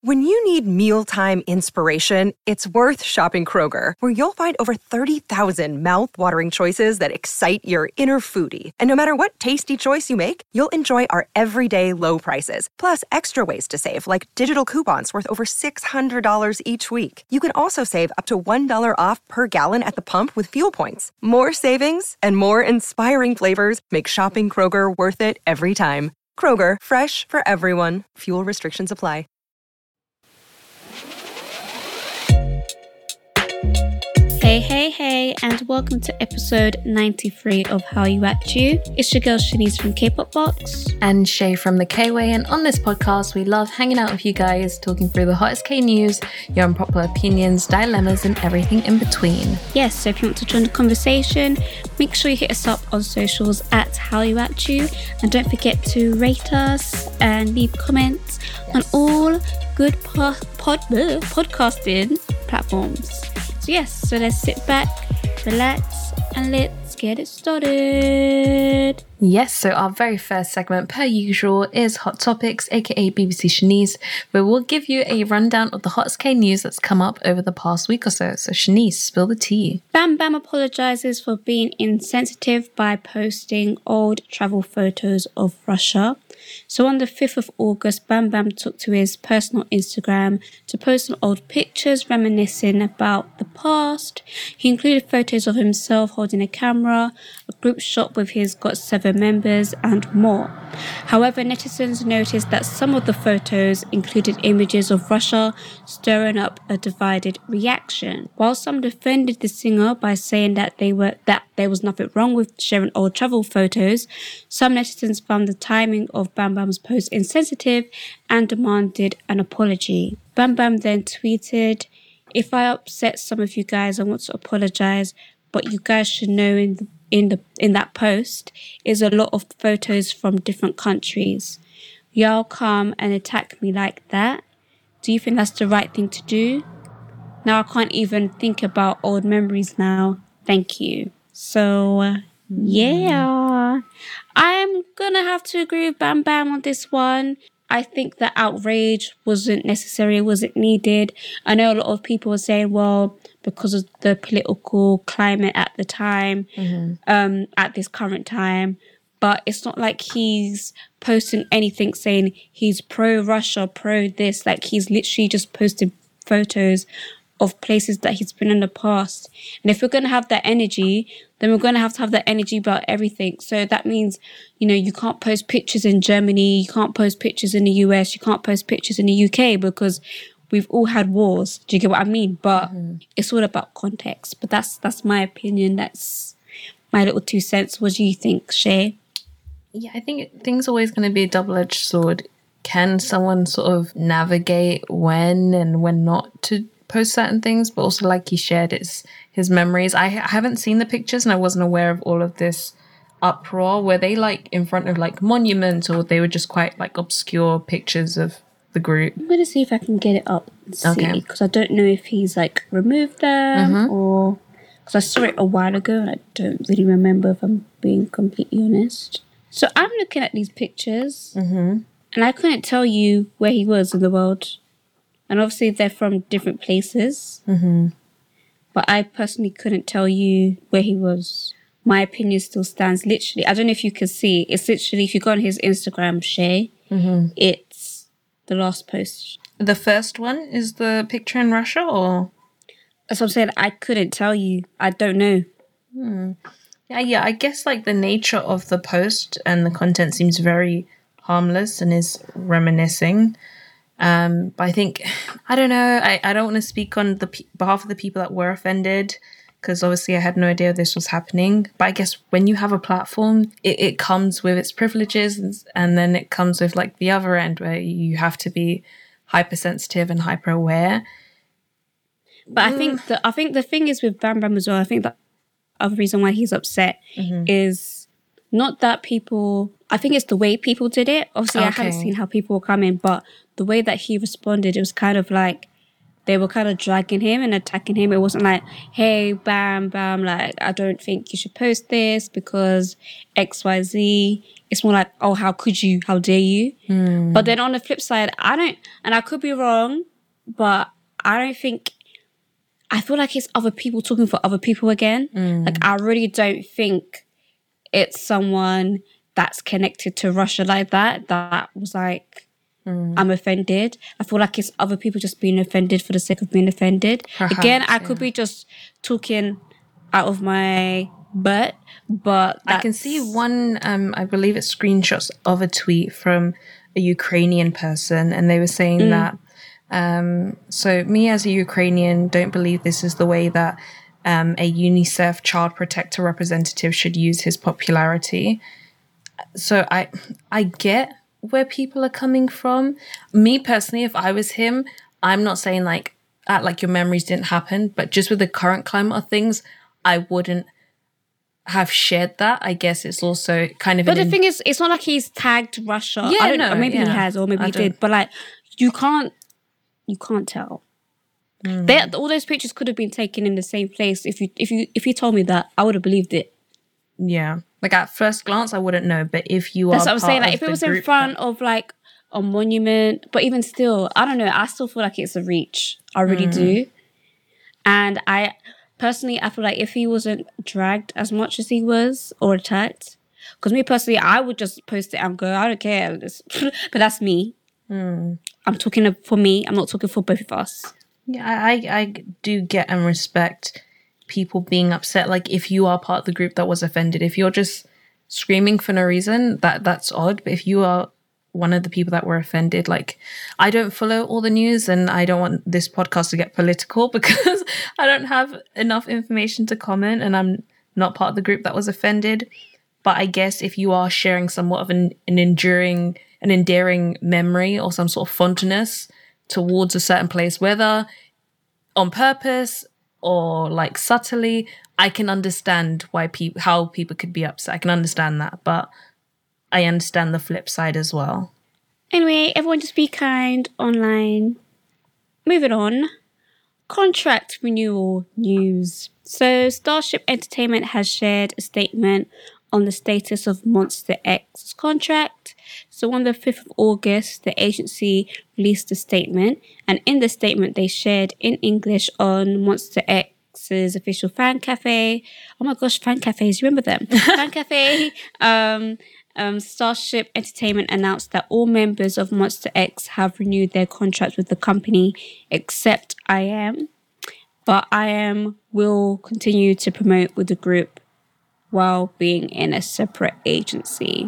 When you need mealtime inspiration, it's worth shopping Kroger, where you'll find over 30,000 mouth-watering choices that excite your inner foodie. And no matter what tasty choice you make, you'll enjoy our everyday low prices, plus extra ways to save, like digital coupons worth over $600 each week. You can also save up to $1 off per gallon at the pump with fuel points. More savings and more inspiring flavors make shopping Kroger worth it every time. Kroger, fresh for everyone. Fuel restrictions apply. Hey, and welcome to episode 93 of How You At You. It's your girl Shanice from K-Pop Box. And Shay from the K-Way, and on this podcast, we love hanging out with you guys, talking through the hottest K news, your unpopular opinions, dilemmas, and everything in between. Yes, so if you want to join the conversation, make sure you hit us up on socials at How You At You, and don't forget to rate us and leave comments on all good podcasting platforms. So yes, so let's sit back, relax, and let's get it started. Yes, so our very first segment, per usual, is Hot Topics, aka BBC Shanice, where we'll give you a rundown of the hottest K news that's come up over the past week or so. So Shanice, spill the tea. Bam Bam apologizes for being insensitive by posting old travel photos of Russia. So on the 5th of August, Bam Bam took to his personal Instagram to post some old pictures reminiscing about the past. He included photos of himself holding a camera, a group shot with his GOT7 members, and more. However, netizens noticed that some of the photos included images of Russia, stirring up a divided reaction. While some defended the singer by saying that there was nothing wrong with sharing old travel photos, some netizens found the timing of Bam Bam's post insensitive and demanded an apology. Bam Bam then tweeted, "If I upset some of you guys, I want to apologize, but you guys should know in that post is a lot of photos from different countries. Y'all come and attack me like that. Do you think that's the right thing to do? Now I can't even think about old memories now. Thank you." So, yeah. I'm gonna have to agree with Bam Bam on this one. I think that outrage wasn't necessary, wasn't needed. I know a lot of people were saying, well, because of the political climate at the time, at this current time, but it's not like he's posting anything saying he's pro-Russia, pro-this. Like, he's literally just posted photos of places that he's been in the past. And if we're going to have that energy, then we're going to have that energy about everything. So that means, you can't post pictures in Germany, you can't post pictures in the US, you can't post pictures in the UK because we've all had wars. Do you get what I mean? But it's all about context. But that's my opinion. That's my little 2 cents. What do you think, Shay? Yeah, I think things are always going to be a double-edged sword. Can someone sort of navigate when and when not to post certain things? But also, like he shared, it's his memories. I haven't seen the pictures and I wasn't aware of all of this uproar. Were they like in front of like monuments, or they were just quite like obscure pictures of the group? I'm going to see if I can get it up and see, because I don't know if he's like removed them or... Because I saw it a while ago and I don't really remember, if I'm being completely honest. So I'm looking at these pictures and I couldn't tell you where he was in the world. And obviously they're from different places. But I personally couldn't tell you where he was. My opinion still stands. Literally, I don't know if you can see. It's literally, if you go on his Instagram, Shay, it's the last post. The first one is the picture in Russia, or? That's what I'm saying. I couldn't tell you. I don't know. Yeah, I guess like the nature of the post and the content seems very harmless and is reminiscing. But I think, I don't know, I don't want to speak on the behalf of the people that were offended, because obviously I had no idea this was happening. But I guess when you have a platform, it comes with its privileges, and then it comes with like the other end where you have to be hypersensitive and hyper aware. But I think the thing is with Bam Bam as well, I think the other reason why he's upset is not that people... I think it's the way people did it. Obviously, I haven't seen how people were coming, but the way that he responded, it was kind of like they were kind of dragging him and attacking him. It wasn't like, hey, bam, bam, like, I don't think you should post this because XYZ. It's more like, oh, how could you? How dare you? But then on the flip side, and I could be wrong, but I feel like it's other people talking for other people again. Like, I really don't think it's someone that's connected to Russia like that was like, I'm offended. I feel like it's other people just being offended for the sake of being offended. Perhaps, again, I could be just talking out of my butt, but I can see one, I believe it's screenshots of a tweet from a Ukrainian person, and they were saying that, so me as a Ukrainian don't believe this is the way that a UNICEF child protector representative should use his popularity. So I get where people are coming from. Me personally, if I was him, I'm not saying like act like your memories didn't happen, but just with the current climate of things, I wouldn't have shared that. I guess it's also kind of. But the thing is, it's not like he's tagged Russia. Yeah, I don't know. Maybe he has, or maybe he did. But like, you can't tell. All those pictures could have been taken in the same place. If you told me that, I would have believed it. Yeah, like at first glance, I wouldn't know. But if you that's are, what I'm saying. Like if it was in front of like a monument, but even still, I don't know. I still feel like it's a reach. I really do. And I personally, I feel like if he wasn't dragged as much as he was or attacked, because me personally, I would just post it and go, I don't care. But that's me. I'm talking for me. I'm not talking for both of us. Yeah, I do get and respect people being upset. Like if you are part of the group that was offended, if you're just screaming for no reason, that's odd. But if you are one of the people that were offended, like I don't follow all the news and I don't want this podcast to get political because I don't have enough information to comment and I'm not part of the group that was offended. But I guess if you are sharing somewhat of an endearing memory or some sort of fondness towards a certain place, whether on purpose or like subtly, I can understand how people could be upset. I can understand that, but I understand the flip side as well. Anyway, everyone just be kind online. Moving on. Contract renewal news. So Starship Entertainment has shared a statement on the status of Monster X's contract. So on the 5th of August, the agency released a statement, and in the statement they shared in English on Monster X's official fan cafe. Oh my gosh, fan cafes, remember them? Fan cafe. Starship Entertainment announced that all members of Monster X have renewed their contracts with the company except I.am. But I.am will continue to promote with the group while being in a separate agency.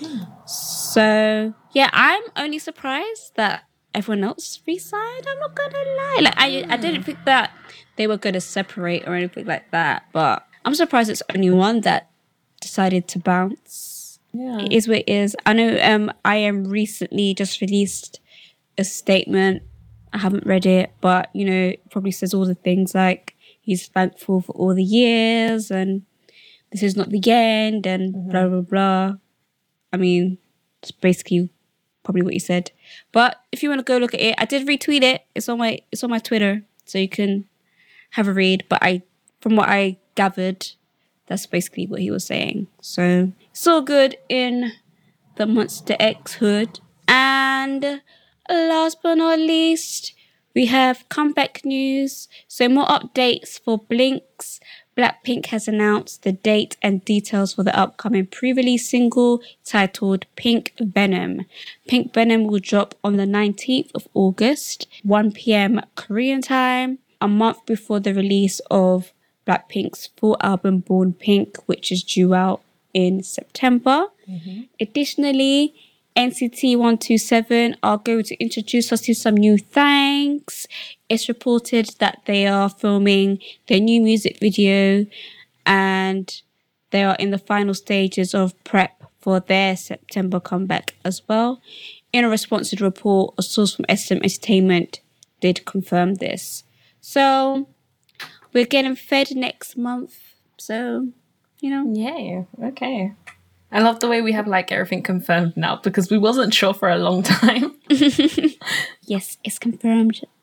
So, yeah, I'm only surprised that everyone else re-signed. I'm not gonna lie. Like, I didn't think that they were gonna separate or anything like that, but I'm surprised it's only one that decided to bounce. Yeah. It is what it is. I know I.am recently just released a statement. I haven't read it, but, you know, it probably says all the things like he's thankful for all the years and this is not the end and blah, blah, blah. I mean, it's basically probably what he said. But if you want to go look at it, I did retweet it. It's on my Twitter, so you can have a read. But from what I gathered, that's basically what he was saying. So it's all good in the Monster X hood. And last but not least, we have comeback news. So more updates for Blinks. Blackpink has announced the date and details for the upcoming pre-release single titled Pink Venom. Pink Venom will drop on the 19th of August, 1 p.m. Korean time, a month before the release of Blackpink's full album Born Pink, which is due out in September. Additionally, NCT 127 are going to introduce us to some new things. It's reported that they are filming their new music video and they are in the final stages of prep for their September comeback as well. In a response to the report, a source from SM Entertainment did confirm this. So we're getting fed next month. So, you know. Yay. Okay. I love the way we have like everything confirmed now because we wasn't sure for a long time. Yes, it's confirmed.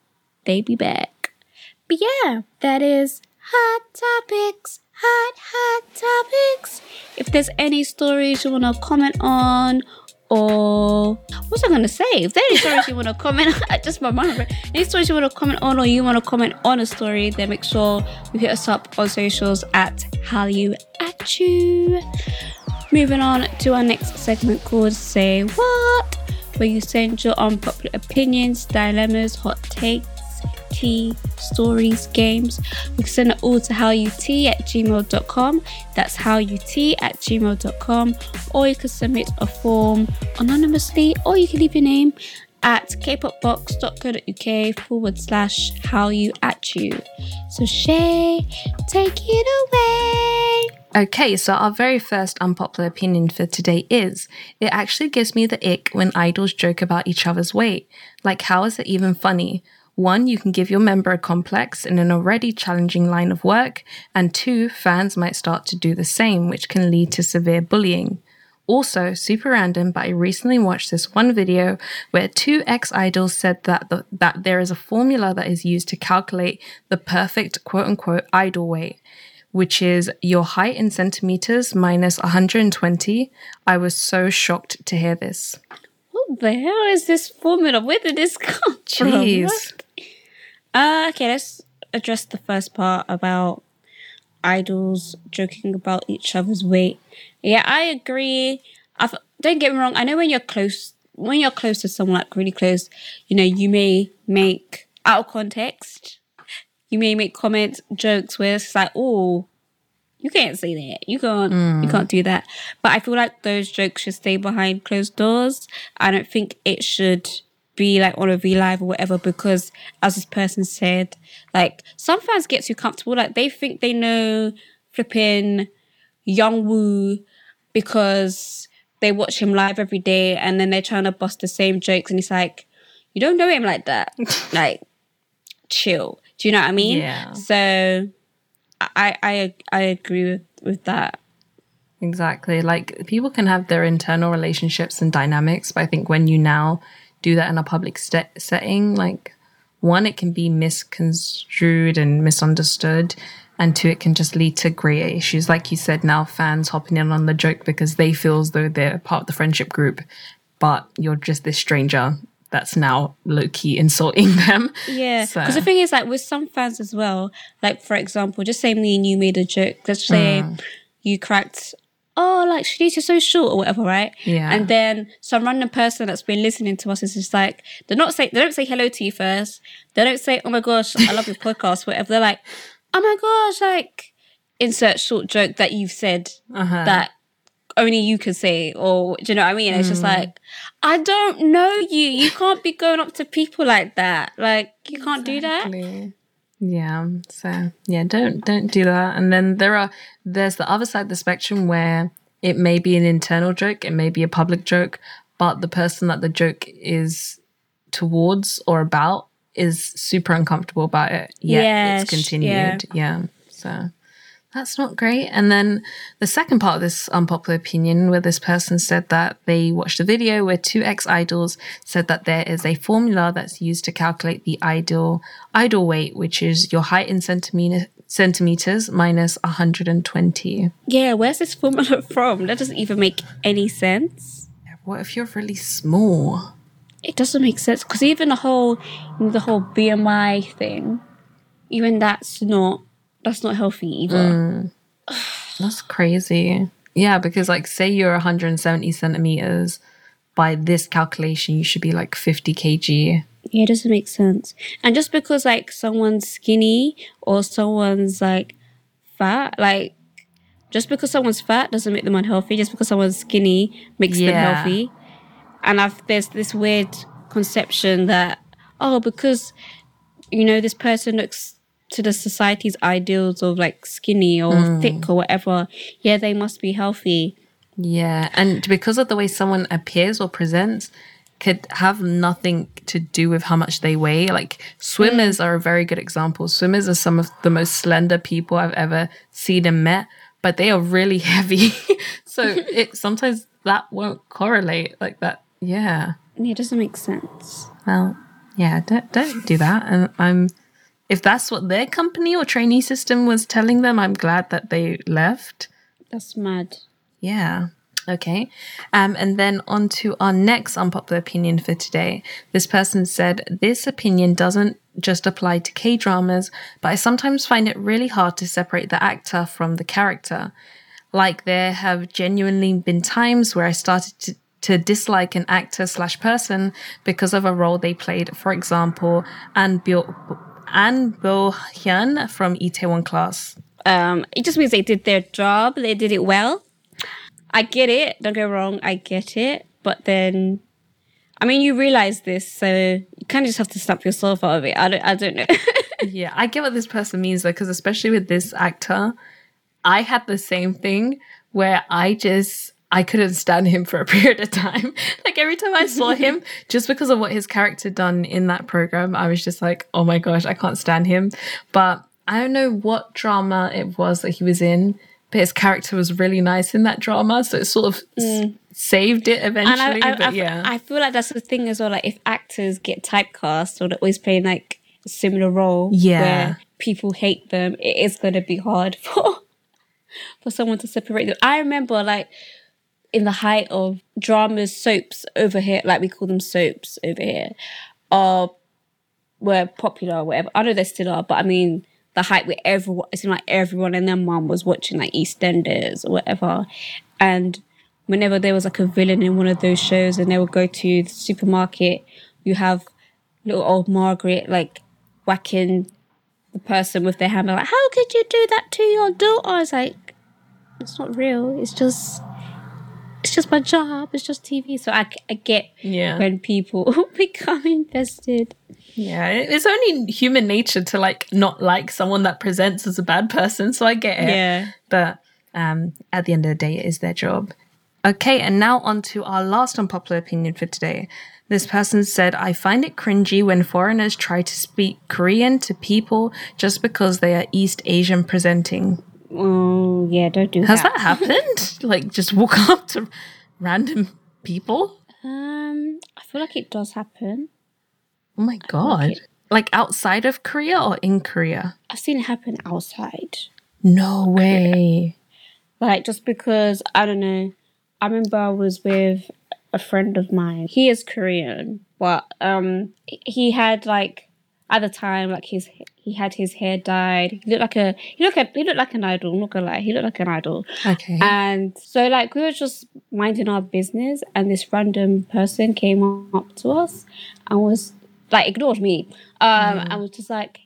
they be back. But yeah, that is Hot Topics. Hot Topics. If there's any stories you want to comment on, or what's I gonna say? If there are any stories you want to comment, just my mind. Any stories you want to comment on, or you want to comment on a story, then make sure you hit us up on socials at Hallyu at You. Moving on to our next segment called Say What, where you send your unpopular opinions, dilemmas, hot takes, tea, stories, games. You can send it all to howut@gmail.com. That's howut@gmail.com. Or you can submit a form anonymously, or you can leave your name at kpopbox.co.uk/howuatYou. So Shay, take it away. Okay, so our very first unpopular opinion for today is, it actually gives me the ick when idols joke about each other's weight. Like, how is it even funny? 1, you can give your member a complex in an already challenging line of work, and 2, fans might start to do the same, which can lead to severe bullying. Also, super random, but I recently watched this one video where 2 ex-idols said that there is a formula that is used to calculate the perfect quote-unquote idol weight, which is your height in centimeters minus 120. I was so shocked to hear this. What the hell is this formula? Where did this come from? Jeez. Okay, let's address the first part about idols joking about each other's weight. Yeah, I agree. Don't get me wrong. I know when you're close to someone, like really close, you may make out of context. You may make comments, jokes where it's like, oh, you can't say that. You can't do that. But I feel like those jokes should stay behind closed doors. I don't think it should be like on a V-Live or whatever, because as this person said, like, some fans get too comfortable. Like, they think they know flipping Youngwoo because they watch him live every day, and then they're trying to bust the same jokes, and it's like, you don't know him like that. Like, chill. Do you know what I mean? Yeah. So I agree with that. Exactly. Like, people can have their internal relationships and dynamics, but I think when you now do that in a public setting, like, 1, it can be misconstrued and misunderstood, and 2, it can just lead to greater issues. Like you said, now fans hopping in on the joke because they feel as though they're part of the friendship group, but you're just this stranger that's now low-key insulting them. Yeah, because the thing is, like, with some fans as well, like, for example, just say me and you made a joke. Let's say you cracked, oh, like, Shanice, you're so short or whatever, right? Yeah. And then some random person that's been listening to us is just like, they don't say hello to you first. They don't say, oh my gosh, I love your podcast, whatever. They're like, oh my gosh, like, insert short joke that you've said that only you can say, or do you know what I mean? It's just like, I don't know you. You can't be going up to people like that. Like, you can't do that. Yeah. So yeah, don't do that. And then there's the other side of the spectrum where it may be an internal joke, it may be a public joke, but the person that the joke is towards or about is super uncomfortable about it. Yet it's continued. Yeah. So that's not great. And then the second part of this unpopular opinion, where this person said that they watched a video where 2 ex-idols said that there is a formula that's used to calculate the idol weight, which is your height in centimeters minus 120. Yeah, where's this formula from? That doesn't even make any sense. What if you're really small? It doesn't make sense, because even the whole BMI thing, even that's not healthy either. That's crazy. Yeah, because, like, say you're 170 centimeters, by this calculation you should be like 50 kg. Yeah, it doesn't make sense. And just because, like, someone's skinny or someone's, like, fat, like, just because someone's fat doesn't make them unhealthy. Just because someone's skinny makes them healthy. And there's this weird conception that, oh, because, this person looks to the society's ideals of, like, skinny or thick or whatever, they must be healthy. Yeah, and because of the way someone appears or presents could have nothing to do with how much they weigh. Like, swimmers are a very good example. Swimmers are some of the most slender people I've ever seen and met, but they are really heavy. So sometimes that won't correlate like that. Yeah. Yeah, it doesn't make sense. Well, Yeah, don't do that. And if that's what their company or trainee system was telling them, I'm glad that they left. That's mad. Yeah. Okay. And then on to our next unpopular opinion for today. This person said, this opinion doesn't just apply to K-dramas, but I sometimes find it really hard to separate the actor from the character. Like there have genuinely been times where I started to dislike an actor / person because of a role they played. For example, An Bo-hyun from Itaewon Class. It just means they did their job. They did it well. I get it. Don't go wrong. I get it. But then, I mean, you realize this, so you kind of just have to snap yourself out of it. I don't know. Yeah, I get what this person means though, because especially with this actor, I had the same thing where I couldn't stand him for a period of time. Like every time I saw him, just because of what his character done in that program, I was just like, oh my gosh, I can't stand him. But I don't know what drama it was that he was in, but his character was really nice in that drama. So it sort of saved it eventually. And I feel like that's the thing as well. Like if actors get typecast or they're always playing like a similar role where people hate them, it is going to be hard for someone to separate them. I remember like in the height of dramas, soaps over here, like we call them soaps over here, were popular or whatever. I know they still are, but I mean the height where it seemed like everyone and their mum was watching like EastEnders or whatever. And whenever there was like a villain in one of those shows and they would go to the supermarket, you have little old Margaret like whacking the person with their hammer, like, how could you do that to your daughter? I was like, it's not real. It's just my job. It's just TV. So I get when people become invested. Yeah, it's only human nature to like not like someone that presents as a bad person. So I get it. Yeah. But at the end of the day, it is their job. Okay, and now on to our last unpopular opinion for today. This person said, I find it cringy when foreigners try to speak Korean to people just because they are East Asian presenting. Oh, yeah, don't do that. Has that happened? Like, just walk up to random people? I feel like it does happen. Oh my God. Like outside of Korea or in Korea? I've seen it happen outside. No way. Like, just because, I don't know, I remember I was with a friend of mine. He is Korean, but he had like, at the time, like he had his hair dyed. He looked like an idol. I'm not gonna lie, he looked like an idol. Okay. And so like we were just minding our business, and this random person came up to us and was like ignored me. And was just like,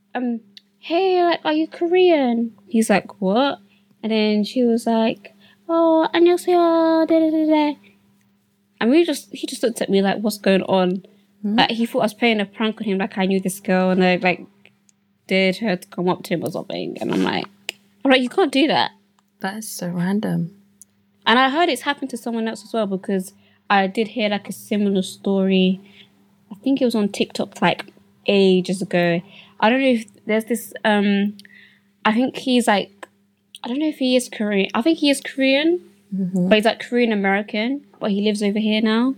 hey, like, are you Korean? He's like, what? And then she was like, oh, 안녕하세요, da da da da. And he just looked at me like, what's going on? Like, he thought I was playing a prank on him, like I knew this girl and I like dared her to come up to him or something. And I'm like, you can't do that. That is so random. And I heard it's happened to someone else as well, because I did hear like a similar story. I think it was on TikTok like ages ago. I don't know if there's this, I think he's like, I don't know if he is Korean. I think he is Korean, but he's like Korean American, but he lives over here now.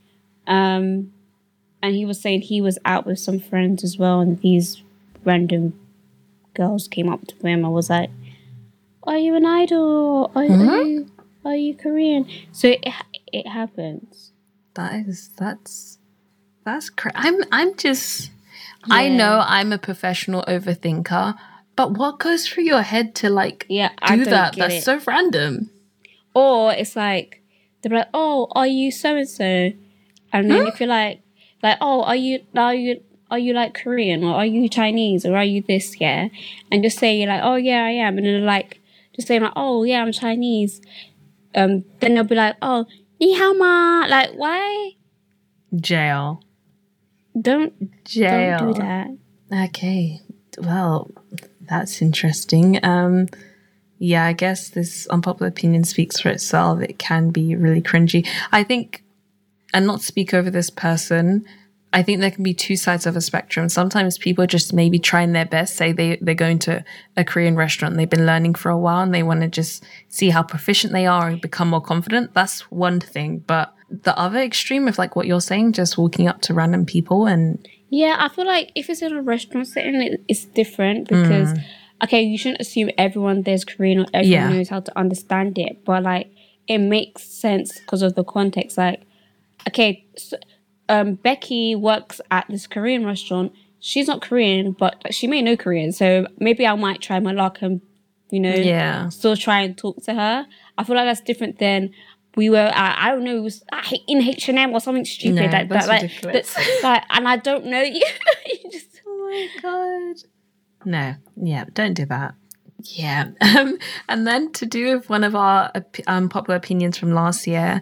And he was saying he was out with some friends as well, and these random girls came up to him and was like, are you an idol? Are you Korean? So it happens. That's I'm just, I know I'm a professional overthinker, but what goes through your head to like do that? That's so random. Or it's like, they're like, oh, are you so-and-so? And then if you're like, oh, are you like Korean, or are you Chinese, or are you this, yeah? And just say you're like, oh yeah, I am. And then they're like, just saying like, oh yeah, I'm Chinese. Then they'll be like, oh, ni hao ma. Like, why? Jail. Don't do that. Okay. Well, that's interesting. Yeah, I guess this unpopular opinion speaks for itself. It can be really cringy. I think, and not to speak over this person, I think there can be two sides of a spectrum. Sometimes people just maybe trying their best, say they're going to a Korean restaurant, they've been learning for a while and they want to just see how proficient they are and become more confident. That's one thing. But the other extreme of like what you're saying, just walking up to random people and... Yeah, I feel like if it's in a restaurant setting, it's different because, okay, you shouldn't assume everyone there's Korean or everyone knows how to understand it. But like, it makes sense because of the context. Like, okay, so, Becky works at this Korean restaurant. She's not Korean, but she may know Korean. So maybe I might try my luck and, still try and talk to her. I feel like that's different than we were at, I don't know, it was in H&M or something stupid. No, that's ridiculous. And I don't know. You just, oh my God. No, yeah, don't do that. Yeah. And then to do with one of our popular opinions from last year,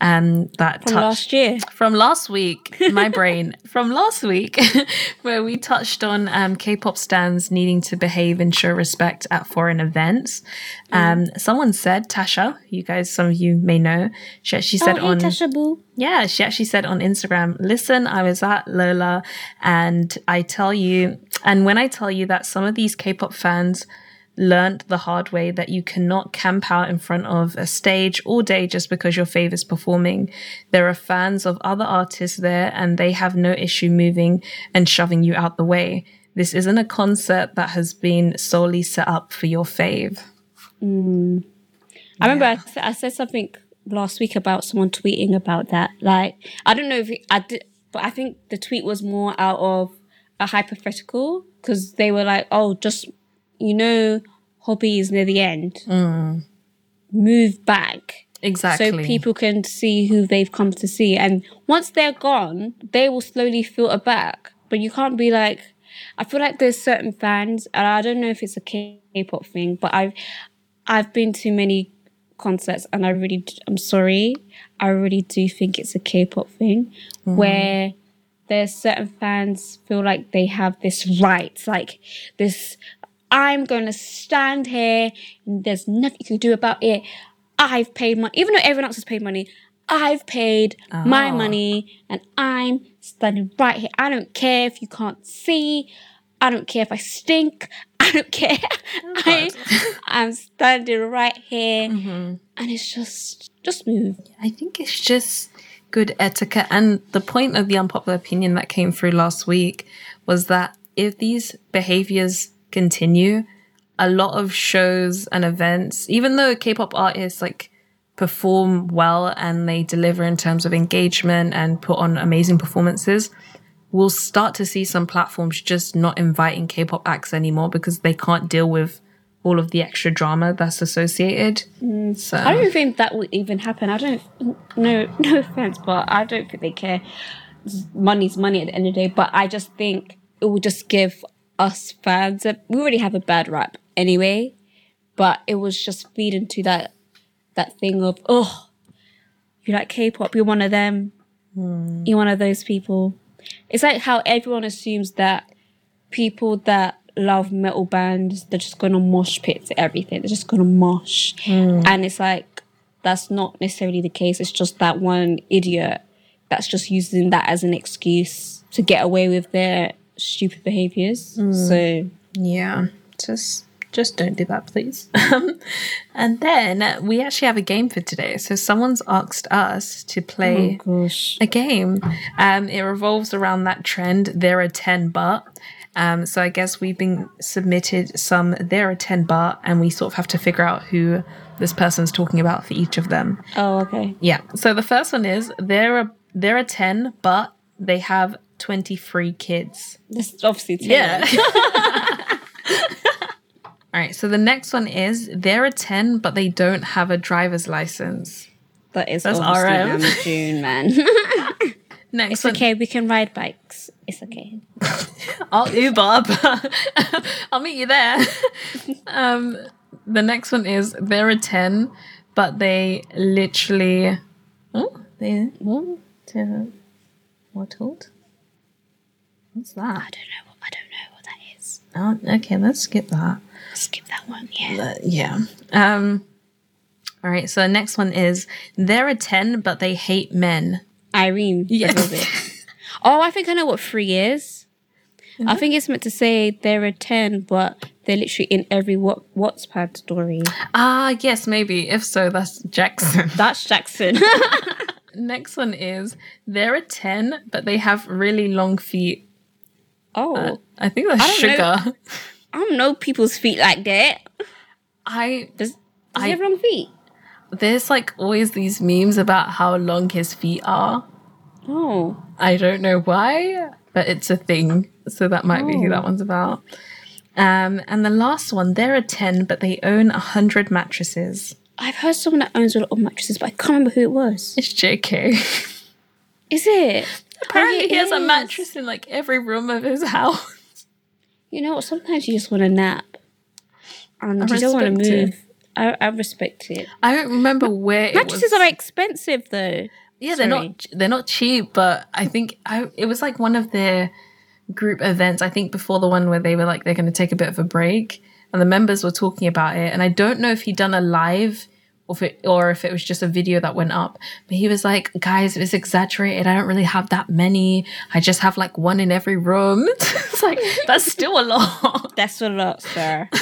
from last week, my brain, from last week, where we touched on K-pop stans needing to behave and show respect at foreign events. Someone said, Tasha, some of you may know, she actually said Tasha Boo. Yeah, she actually said on Instagram, listen, I was at Lola and when I tell you that some of these K-pop fans learned the hard way that you cannot camp out in front of a stage all day just because your fave is performing. There are fans of other artists there and they have no issue moving and shoving you out the way. This isn't a concert that has been solely set up for your fave. I remember I said something last week about someone tweeting about that. Like, I don't know if I did, but I think the tweet was more out of a hypothetical because they were like, oh, just... hobby is near the end. Move back. Exactly. So people can see who they've come to see. And once they're gone, they will slowly filter back. But you can't be like... I feel like there's certain fans, and I don't know if it's a K-pop thing, but I've been to many concerts and I'm sorry, I really do think it's a K-pop thing where there's certain fans feel like they have this right, like this... I'm going to stand here and there's nothing you can do about it. I've paid money. Even though everyone else has paid money, I've paid my money and I'm standing right here. I don't care if you can't see. I don't care if I stink. I don't care. I'm standing right here. And it's just move. I think it's just good etiquette. And the point of the unpopular opinion that came through last week was that if these behaviors continue, a lot of shows and events, even though K-pop artists like perform well and they deliver in terms of engagement and put on amazing performances, we'll start to see some platforms just not inviting K-pop acts anymore because they can't deal with all of the extra drama that's associated. So I don't think that would even happen. I don't, no offense, but I don't think they care. Money's money at the end of the day, but I just think it will just give us fans, we already have a bad rap anyway, but it was just feeding to that thing of, oh, you like K-pop, you're one of them, you're one of those people. It's like how everyone assumes that people that love metal bands, they're just gonna mosh pit to everything, they're just gonna mosh, and it's like, that's not necessarily the case. It's just that one idiot that's just using that as an excuse to get away with their stupid behaviors. So yeah, just don't do that, please. And then we actually have a game for today. So someone's asked us to play a game. It revolves around that trend, there are 10 but. So I guess we've been submitted some there are 10 but, and we sort of have to figure out who this person's talking about for each of them. Oh, okay. Yeah. So the first one is there are 10 but they have 23 kids. This is obviously 10. Yeah. All right, so the next one is there are 10 but they don't have a driver's license. That's obviously June, man. Next it's one. Okay, we can ride bikes. It's okay. I'll Uber, but I'll meet you there. The next one is there are 10 but they literally what old? What's that? I don't know what that is. Oh, okay, let's skip that. Skip that one, yeah. Yeah. All right, so the next one is there are 10 but they hate men. Irene. Yeah. Oh, I think I know what 3 is. I think it's meant to say there are 10, but they're literally in every WhatsApp story. Ah, yes, maybe. If so, that's Jackson. That's Jackson. Next one is there are 10, but they have really long feet. Oh. I think that's Sugar. I don't know people's feet like that. Does he have long feet? There's like always these memes about how long his feet are. Oh. I don't know why, but it's a thing. So that might be who that one's about. And the last one, there are 10, but they own 100 mattresses. I've heard someone that owns a lot of mattresses, but I can't remember who it was. It's JK. Is it? Apparently he has a mattress in like every room of his house. You know what? Sometimes you just want to nap. And you don't want to move. I respect it. I don't remember where mattresses are expensive though. Yeah, they're not cheap, but I think it was like one of their group events, I think before the one where they were like they're going to take a bit of a break and the members were talking about it, and I don't know if he'd done a live or if it was just a video that went up, but he was like, guys, it's exaggerated, I don't really have that many, I just have like one in every room. It's like, that's still a lot. That's a lot, sir.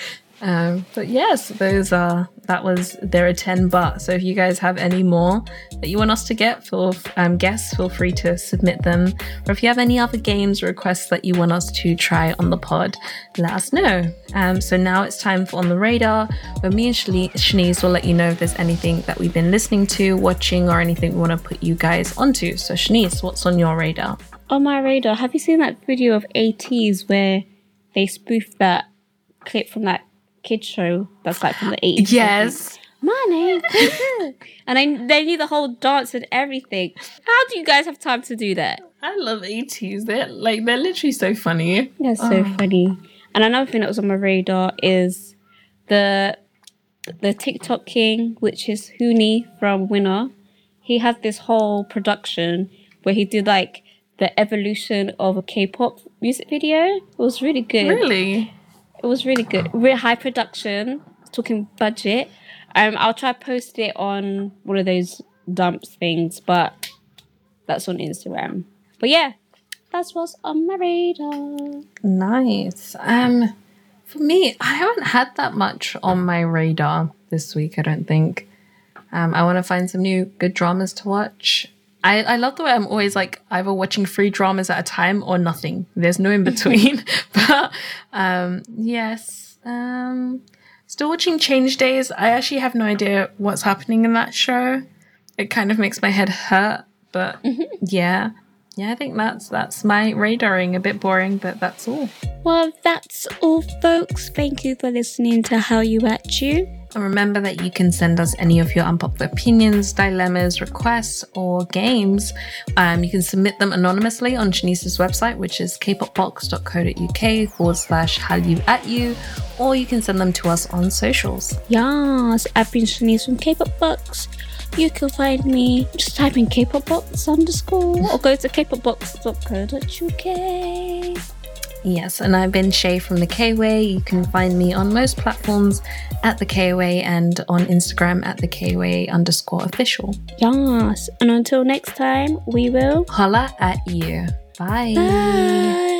But yes, there are 10 but. So if you guys have any more that you want us to get for guests, feel free to submit them. Or if you have any other games requests that you want us to try on the pod, let us know. So now it's time for On the Radar, where me and Shanice will let you know if there's anything that we've been listening to, watching, or anything we want to put you guys onto. So Shanice, what's on your radar? On my radar, have you seen that video of ATs where they spoofed that clip from that kids show that's like from the 80s? Yes. My name. And they knew the whole dance and everything. How do you guys have time to do that? I love ATs. They're literally so funny. They're so funny. And another thing that was on my radar is the TikTok king, which is Hooni from Winner. He had this whole production where he did like the evolution of a K-pop music video. It was really good. Really? It was really good. Real high production. Talking budget. I'll try to post it on one of those dumps things, but that's on Instagram. But yeah, that's what's on my radar. Nice. For me, I haven't had that much on my radar this week, I don't think. I want to find some new good dramas to watch. I love the way I'm always like either watching 3 dramas at a time or nothing. There's no in between. But yes. Still watching Change Days. I actually have no idea what's happening in that show. It kind of makes my head hurt. But yeah. Yeah, I think that's my radaring. A bit boring, but that's all. Well, that's all, folks. Thank you for listening to How You At You. And remember that you can send us any of your unpopular opinions, dilemmas, requests, or games. You can submit them anonymously on Shanice's website, which is kpopbox.co.uk/howyouatyou, or you can send them to us on socials. Yes, I've been Shanice from K-Pop Box. You can find me, just type in kpopbox_ or go to kpopbox.co.uk. Yes, and I've been Shay from the K-Way. You can find me on most platforms at the K-Way and on Instagram at the K-Way_official. Yes, and until next time, we will holla at you. Bye. Bye.